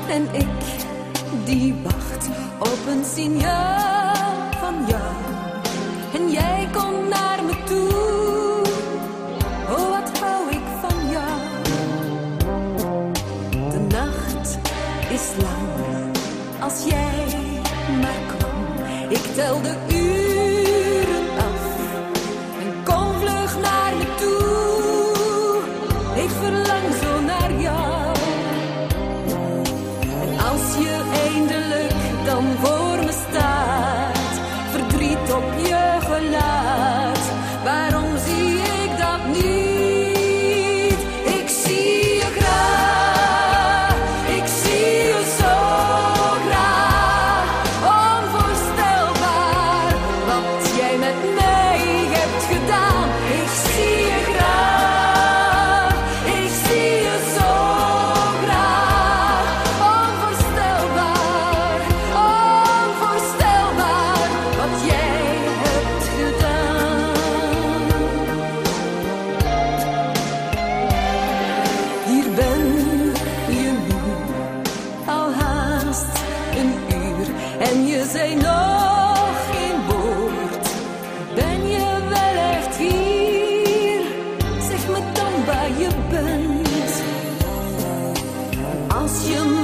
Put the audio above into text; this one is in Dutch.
En ik die wacht op een signaal van jou. En jij komt naar me toe. Oh, wat hou ik van jou. De nacht is lang als jij maar kwam. Ik tel de uren af en kom vlug naar me toe. Ik verlang zo naar jou. En als je eindelijk dan voor me staat, verdriet op je gelaat, waarom zie ik dat niet? Ik zie je graag, ik zie je zo graag. Onvoorstelbaar wat jij met mij hebt gedaan. Ik zie je graag, ik zie je zo graag. Onvoorstelbaar, onvoorstelbaar wat jij hebt gedaan. Hier ben je nu, al haast een uur, en je zei nog geen woord. Ben je wel echt hier? Zeg me dan waar je bent. Als je